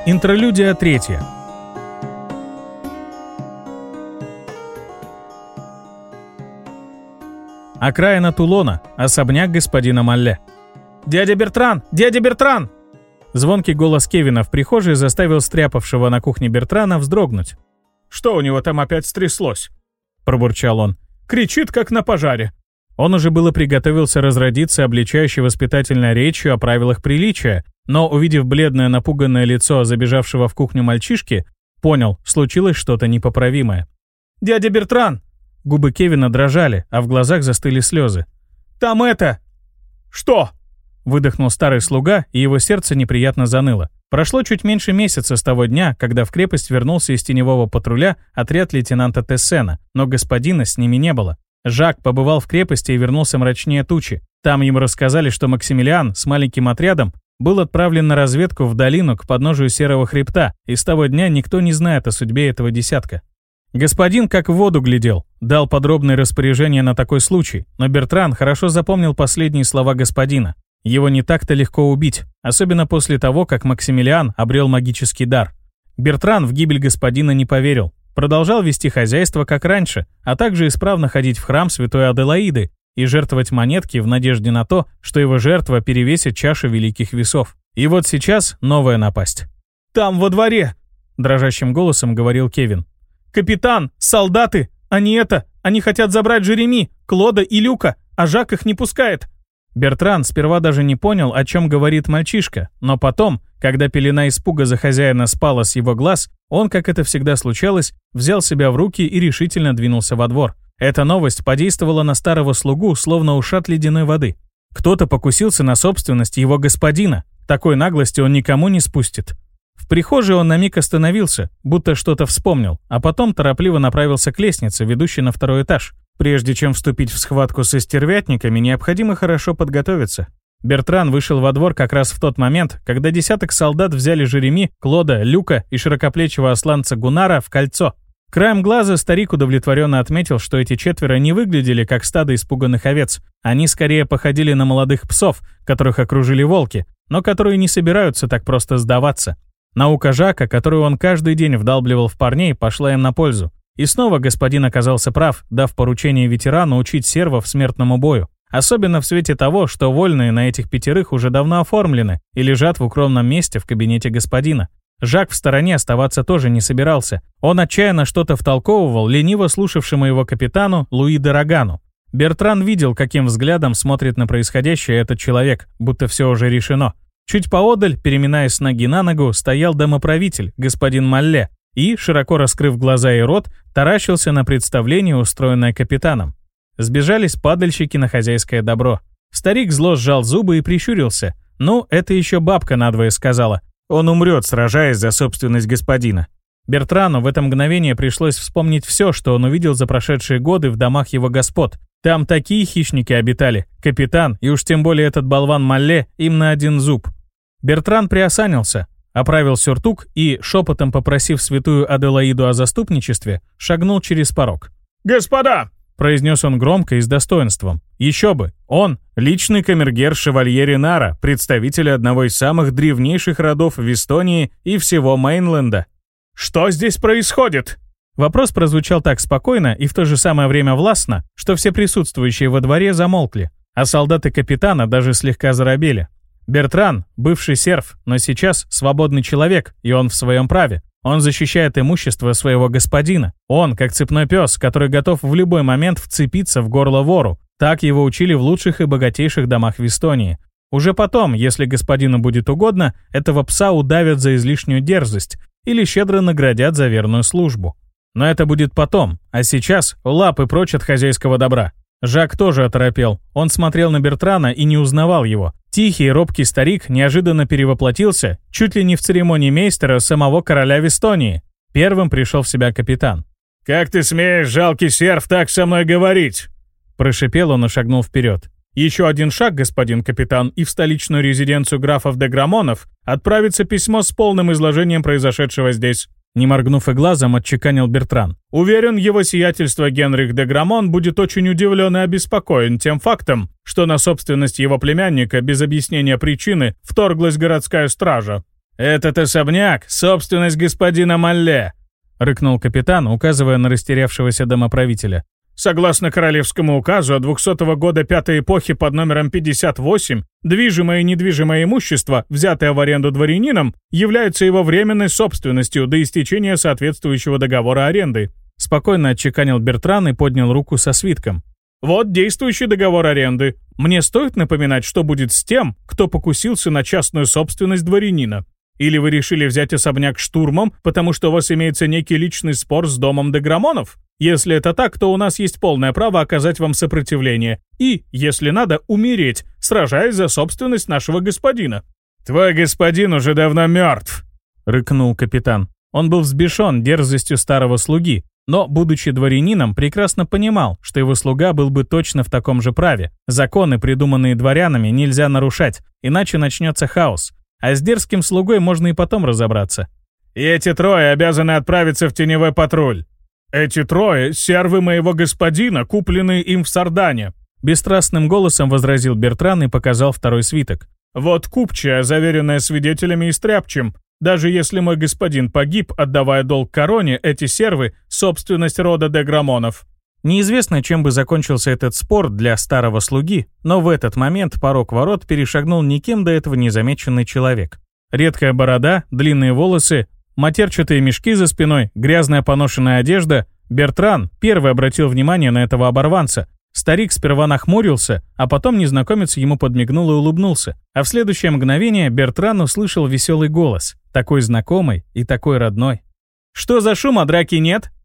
Интерлюдия 3. Окраина Тулона. Особняк господина Малле. «Дядя Бертран! Дядя Бертран!» Звонкий голос Кевина в прихожей заставил стряпавшего на кухне Бертрана вздрогнуть. «Что у него там опять стряслось?» – пробурчал он. «Кричит, как на пожаре». Он уже было приготовился разродиться обличающей воспитательной речью о правилах приличия, но, увидев бледное напуганное лицо забежавшего в кухню мальчишки, понял, случилось что-то непоправимое. «Дядя Бертран!» Губы Кевина дрожали, а в глазах застыли слезы. «Там это...» «Что?» Выдохнул старый слуга, и его сердце неприятно заныло. Прошло чуть меньше месяца с того дня, когда в крепость вернулся из теневого патруля отряд лейтенанта Тессена, но господина с ними не было. Жак побывал в крепости и вернулся мрачнее тучи. Там ему рассказали, что Максимилиан с маленьким отрядом был отправлен на разведку в долину к подножию Серого хребта, и с того дня никто не знает о судьбе этого десятка. Господин как в воду глядел, дал подробные распоряжения на такой случай, но Бертран хорошо запомнил последние слова господина. Его не так-то легко убить, особенно после того, как Максимилиан обрел магический дар. Бертран в гибель господина не поверил. Продолжал вести хозяйство как раньше, а также исправно ходить в храм святой Аделаиды и жертвовать монетки в надежде на то, что его жертва перевесит чашу великих весов. И вот сейчас новая напасть. «Там, во дворе!» – дрожащим голосом говорил Кевин. «Капитан, солдаты! Они хотят забрать Жереми, Клода и Люка, а Жак их не пускает!» Бертран сперва даже не понял, о чем говорит мальчишка, но потом, когда пелена испуга за хозяина спала с его глаз, он, как это всегда случалось, взял себя в руки и решительно двинулся во двор. Эта новость подействовала на старого слугу, словно ушат ледяной воды. Кто-то покусился на собственность его господина. Такой наглости он никому не спустит. В прихожей он на миг остановился, будто что-то вспомнил, а потом торопливо направился к лестнице, ведущей на второй этаж. Прежде чем вступить в схватку со стервятниками, необходимо хорошо подготовиться. Бертран вышел во двор как раз в тот момент, когда десяток солдат взяли Жереми, Клода, Люка и широкоплечего осланца Гунара в кольцо. Краем глаза старик удовлетворенно отметил, что эти четверо не выглядели как стадо испуганных овец. Они скорее походили на молодых псов, которых окружили волки, но которые не собираются так просто сдаваться. Наука Жака, которую он каждый день вдалбливал в парней, пошла им на пользу. И снова господин оказался прав, дав поручение ветерану учить сервов смертному бою. Особенно в свете того, что вольные на этих пятерых уже давно оформлены и лежат в укромном месте в кабинете господина. Жак в стороне оставаться тоже не собирался. Он отчаянно что-то втолковывал лениво слушавшему его капитану Луи де Рогану. Бертран видел, каким взглядом смотрит на происходящее этот человек, будто все уже решено. Чуть поодаль, переминаясь с ноги на ногу, стоял домоправитель, господин Малле, и, широко раскрыв глаза и рот, таращился на представление, устроенное капитаном. Сбежались падальщики на хозяйское добро. Старик зло сжал зубы и прищурился. Ну, это еще бабка надвое сказала. Он умрет, сражаясь за собственность господина. Бертрану в это мгновение пришлось вспомнить все, что он увидел за прошедшие годы в домах его господ. Там такие хищники обитали. Капитан, и уж тем более этот болван Малле, им на один зуб. Бертран приосанился, оправил сюртук и, шепотом попросив святую Аделаиду о заступничестве, шагнул через порог. «Господа!» — произнес он громко и с достоинством. Еще бы, он — личный камергер шевалье Ренара, представитель одного из самых древнейших родов в Эстонии и всего Мейнленда. «Что здесь происходит?» Вопрос прозвучал так спокойно и в то же самое время властно, что все присутствующие во дворе замолкли, а солдаты капитана даже слегка заробели. Бертран — бывший серф, но сейчас свободный человек, и он в своем праве. Он защищает имущество своего господина. Он, как цепной пес, который готов в любой момент вцепиться в горло вору. Так его учили в лучших и богатейших домах в Эстонии. Уже потом, если господину будет угодно, этого пса удавят за излишнюю дерзость или щедро наградят за верную службу. Но это будет потом, а сейчас лапы прочь от хозяйского добра. Жак тоже оторопел. Он смотрел на Бертрана и не узнавал его. Тихий, робкий старик неожиданно перевоплотился, чуть ли не в церемонии мейстера самого короля в Эстонии. Первым пришел в себя капитан. «Как ты смеешь, жалкий серф, так со мной говорить?» Прошипел он и шагнул вперед. «Еще один шаг, господин капитан, и в столичную резиденцию графов де Грамонов отправится письмо с полным изложением произошедшего здесь». Не моргнув и глазом, отчеканил Бертран. «Уверен, его сиятельство Генрих де Грамон будет очень удивлен и обеспокоен тем фактом, что на собственность его племянника без объяснения причины вторглась городская стража». «Этот особняк — собственность господина Малле», — рыкнул капитан, указывая на растерявшегося домоправителя. «Согласно королевскому указу от 200 года пятой эпохи под номером 58, движимое и недвижимое имущество, взятое в аренду дворянином, является его временной собственностью до истечения соответствующего договора аренды». Спокойно отчеканил Бертран и поднял руку со свитком. «Вот действующий договор аренды. Мне стоит напоминать, что будет с тем, кто покусился на частную собственность дворянина? Или вы решили взять особняк штурмом, потому что у вас имеется некий личный спор с домом де Грамонов? Если это так, то у нас есть полное право оказать вам сопротивление и, если надо, умереть, сражаясь за собственность нашего господина». «Твой господин уже давно мертв», — рыкнул капитан. Он был взбешен дерзостью старого слуги, но, будучи дворянином, прекрасно понимал, что его слуга был бы точно в таком же праве. Законы, придуманные дворянами, нельзя нарушать, иначе начнется хаос. А с дерзким слугой можно и потом разобраться. «И эти трое обязаны отправиться в теневой патруль. Эти трое — сервы моего господина, купленные им в Сардане», — бесстрастным голосом возразил Бертран и показал второй свиток. «Вот купчая, заверенная свидетелями и стряпчим. Даже если мой господин погиб, отдавая долг короне, эти сервы — собственность рода де Грамонов». Неизвестно, чем бы закончился этот спор для старого слуги, но в этот момент порог ворот перешагнул никем до этого незамеченный человек. Редкая борода, длинные волосы, матерчатые мешки за спиной, грязная поношенная одежда. Бертран первый обратил внимание на этого оборванца. Старик сперва нахмурился, а потом незнакомец ему подмигнул и улыбнулся. А в следующее мгновение Бертран услышал веселый голос, такой знакомый и такой родной. «Что за шум, а драки нет?»